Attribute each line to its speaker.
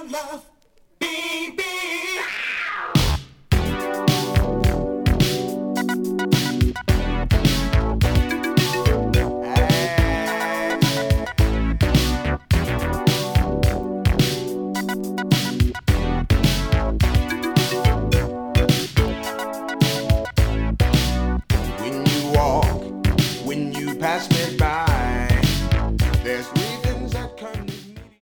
Speaker 1: love, baby. When you walk, when you pass me